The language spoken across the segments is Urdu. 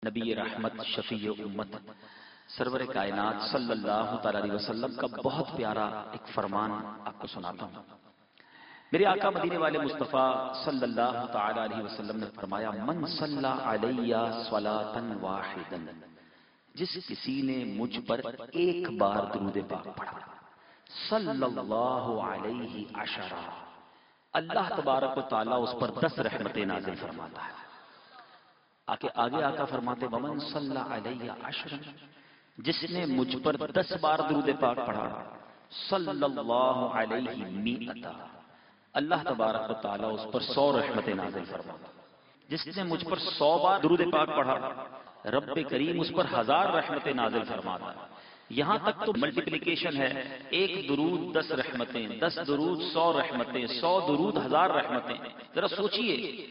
نبی رحمت شفیع امت سرور کائنات صلی اللہ تعالی علیہ وسلم کا بہت پیارا ایک فرمان آپ کو سناتا ہوں۔ میرے آقا مدینے والے مصطفیٰ صلی اللہ تعالی علیہ وسلم نے فرمایا من صلی علی صلاۃ واحدا، جس کسی نے مجھ پر ایک بار درود پاک پڑھا، صلی اللہ علیہ عشرہ، اللہ تبارک و تعالیٰ اس پر 10 رحمتیں نازل فرماتا ہے۔ آگے آقا فرماتے ومن صلی علیہ عشرا، جس نے مجھ پر 10 بار درود پاک پڑھا، صلی اللہ علیہ مئتا، اللہ تبارک و تعالیٰ اس پر 100 رحمتیں نازل فرماتا ہے۔ جس نے مجھ پر 100 بار درود پاک پڑھا، رب کریم اس پر 1000 رحمتیں نازل فرماتا ہے۔ یہاں تک تو ملٹیپلیکیشن ہے، ایک درود 10 رحمتیں، 10 درود 100 رحمتیں، 100 درود 1000 رحمتیں۔ ذرا سوچئے،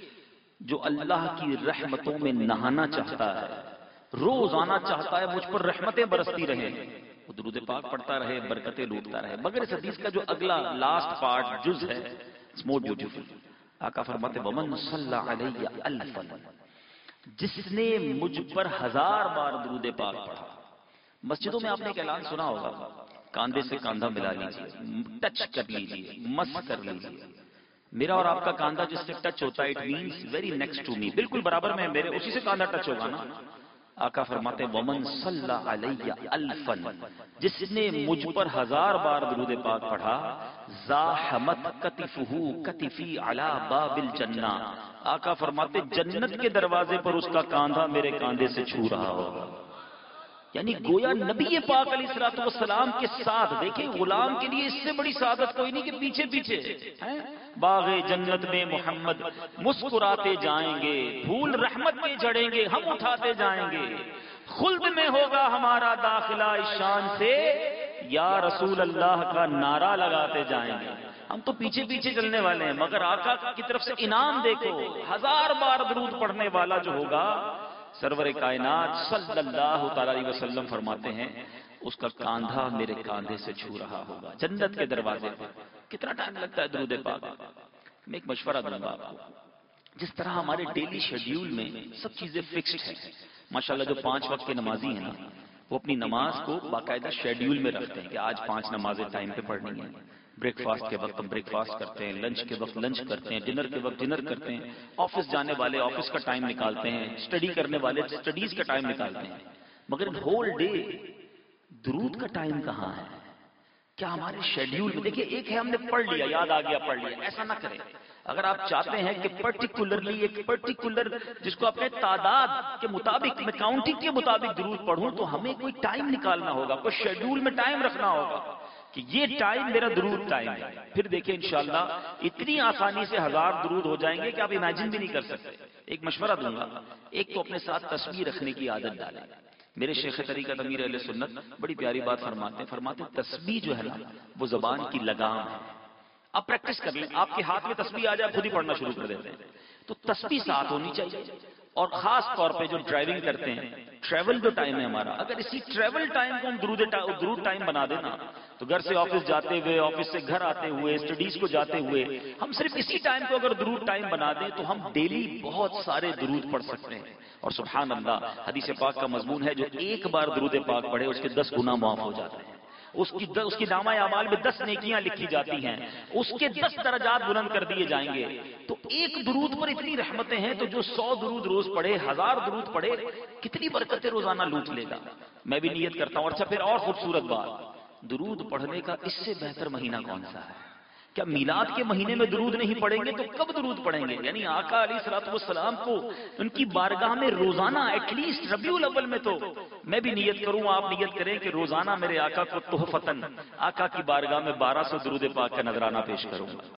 جو اللہ کی رحمتوں میں نہانا چاہتا ہے، روز آنا چاہتا ہے مجھ پر رحمتیں برستی رہیں، وہ درود پاک پڑھتا رہے، برکتیں لوٹتا رہے۔ مگر اس حدیث کا جو اگلا لاسٹ پارٹ جز ہے، اٹس مور بیوٹیفل۔ آقا فرماتے ومن صلی علیہ الفا، جس نے مجھ پر 1000 بار درود پاک پڑھا۔ مسجدوں میں آپ نے ایک اعلان سنا ہوگا، کاندھے سے کاندھا ملا لیجیے، ٹچ کر لیجیے، مس کر لیجیے۔ میرا اور آپ کا کاندھا جس سے ٹچ ہوتا ہے، it means very next to me, بالکل برابر میں میرے، اسی سے کاندھا ٹچ ہوگا نا۔ آقا فرماتے ومن صلی علیہ الفا، جس نے مجھ پر 1000 بار درود پاک پڑھا، زاحمت کتفہ کتفی علی باب الجنہ، آقا فرماتے جنت کے دروازے پر اس کا کاندھا میرے کاندھے سے چھو رہا ہوگا۔ یعنی گویا نبی پاک علیہ الصلوۃ والسلام کے ساتھ، دیکھیں غلام کے لیے اس سے بڑی سعادت کوئی نہیں کہ پیچھے پیچھے باغ جنت میں محمد مسکراتے جائیں گے، پھول رحمت کے جڑیں گے، ہم اٹھاتے جائیں گے، خلد میں ہوگا ہمارا داخلہ اس شان سے، یا رسول اللہ کا نعرہ لگاتے جائیں گے۔ ہم تو پیچھے پیچھے چلنے والے ہیں، مگر آقا کی طرف سے انعام دیکھو، 1000 بار درود پڑھنے والا جو ہوگا، سرور کائنات صلی اللہ تعالی علیہ وسلم فرماتے ہیں اس کا کاندھا میرے کاندھے سے چھو رہا ہوگا جنت کے دروازے پر۔ کتنا ٹائم لگتا ہے درود پاک؟ میں ایک مشورہ دوں گا آپ کو، جس طرح ہمارے ڈیلی شیڈیول میں سب چیزیں فکسڈ ہیں، ماشاءاللہ جو 5 وقت کے نمازی ہیں نا، وہ اپنی نماز کو باقاعدہ شیڈیول میں رکھتے ہیں کہ آج 5 نمازیں ٹائم پہ پڑھنی ہیں۔ بریک فاسٹ کے وقت ہم بریک فاسٹ کرتے ہیں، لنچ کے وقت لنچ کرتے ہیں، ڈنر کے وقت ڈنر کرتے ہیں، آفس جانے والے آفس کا ٹائم نکالتے ہیں، اسٹڈی کرنے والے اسٹڈیز کا ٹائم نکالتے ہیں، مگر ہول ڈے درود کا ٹائم کہاں ہے؟ کیا ہمارے شیڈیول میں؟ دیکھیے ایک ہے ہم نے پڑھ لیا، یاد آ گیا پڑھ لیا، ایسا نہ کریں۔ اگر آپ چاہتے ہیں کہ پرٹیکولرلی ایک پرٹیکولر جس کو اپنے تعداد کے مطابق، میں کاؤنٹنگ کے مطابق درود پڑھوں، تو ہمیں کوئی ٹائم نکالنا ہوگا، کوئی شیڈیول میں ٹائم رکھنا ہوگا کہ یہ ٹائم میرا درود ٹائم ہے۔ پھر دیکھیں انشاءاللہ اتنی آسانی سے 1000 درود ہو جائیں گے کہ آپ امیجن بھی نہیں کر سکتے۔ ایک مشورہ دوں گا، ایک تو اپنے ساتھ تسبیح رکھنے کی عادت ڈالیں۔ میرے شیخ طریقت امیر اہل سنت بڑی پیاری بات فرماتے ہیں تسبیح جو ہے نا وہ زبان کی لگام ہے۔ آپ پریکٹس کر لیں، آپ کے ہاتھ میں تسبیح آ جائے خود ہی پڑھنا شروع کر دیتے ہیں۔ تو تسبیح ساتھ ہونی چاہیے، اور خاص طور پہ جو ڈرائیونگ کرتے ہیں، ٹریول جو ٹائم ہے ہمارا، اگر اسی ٹریول ٹائم کو ہم درود ٹائم بنا دینا، تو گھر سے آفس جاتے ہوئے، آفس سے گھر آتے ہوئے، اسٹڈیز کو جاتے ہوئے، ہم صرف اسی ٹائم کو اگر درود ٹائم بنا دیں تو ہم ڈیلی بہت سارے درود پڑھ سکتے ہیں۔ اور سبحان اللہ، حدیث پاک کا مضمون ہے جو ایک بار درود پاک پڑھے اس کے 10 گناہ معاف ہو جاتے ہیں، اس کی نامہ اعمال میں 10 نیکیاں لکھی جاتی ہیں، اس کے 10 درجات بلند کر دیے جائیں گے۔ تو ایک درود پر اتنی رحمتیں ہیں، تو جو 100 درود روز پڑھے، 1000 درود پڑھے، کتنی برکتیں روزانہ لوٹ لے گا۔ میں بھی نیت کرتا ہوں۔ اچھا پھر اور خوبصورت بات، درود پڑھنے کا اس سے بہتر مہینہ کون سا ہے؟ کیا میلاد کے مہینے میں درود نہیں پڑھیں گے تو کب درود پڑھیں گے؟ یعنی آقا علیہ الصلوۃ والسلام کو ان کی بارگاہ میں روزانہ ایٹ لیسٹ ربیع الاول میں تو میں بھی نیت کروں، آپ نیت کریں کہ روزانہ میرے آقا کو تحفتاً آقا کی بارگاہ میں 1200 درود پاک کا نذرانہ پیش کروں گا۔